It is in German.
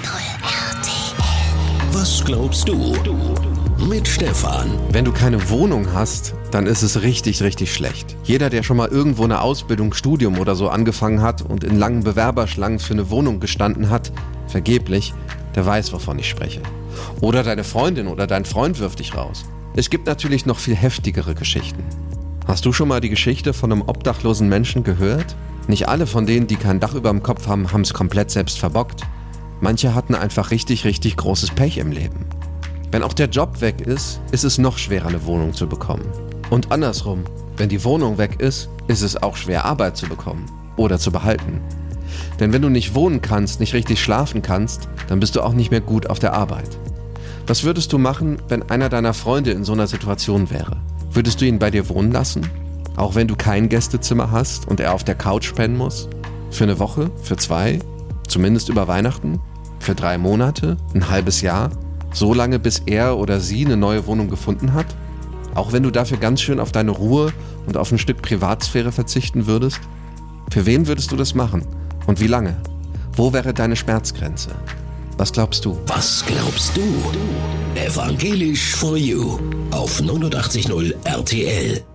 RTL. Was glaubst du? Mit Stefan. Wenn du keine Wohnung hast, dann ist es richtig, richtig schlecht. Jeder, der schon mal irgendwo eine Ausbildung, Studium oder so angefangen hat und in langen Bewerberschlangen für eine Wohnung gestanden hat, vergeblich, der weiß, wovon ich spreche. Oder deine Freundin oder dein Freund wirft dich raus. Es gibt natürlich noch viel heftigere Geschichten. Hast du schon mal die Geschichte von einem obdachlosen Menschen gehört? Nicht alle von denen, die kein Dach über dem Kopf haben, haben es komplett selbst verbockt. Manche hatten einfach richtig, richtig großes Pech im Leben. Wenn auch der Job weg ist, ist es noch schwerer, eine Wohnung zu bekommen. Und andersrum, wenn die Wohnung weg ist, ist es auch schwer, Arbeit zu bekommen oder zu behalten. Denn wenn du nicht wohnen kannst, nicht richtig schlafen kannst, dann bist du auch nicht mehr gut auf der Arbeit. Was würdest du machen, wenn einer deiner Freunde in so einer Situation wäre? Würdest du ihn bei dir wohnen lassen? Auch wenn du kein Gästezimmer hast und er auf der Couch pennen muss? Für eine Woche? Für 2? Zumindest über Weihnachten? Für 3 Monate? Ein halbes Jahr? So lange, bis er oder sie eine neue Wohnung gefunden hat? Auch wenn du dafür ganz schön auf deine Ruhe und auf ein Stück Privatsphäre verzichten würdest? Für wen würdest du das machen? Und wie lange? Wo wäre deine Schmerzgrenze? Was glaubst du? Was glaubst du? Evangelisch for You auf 89.0 RTL.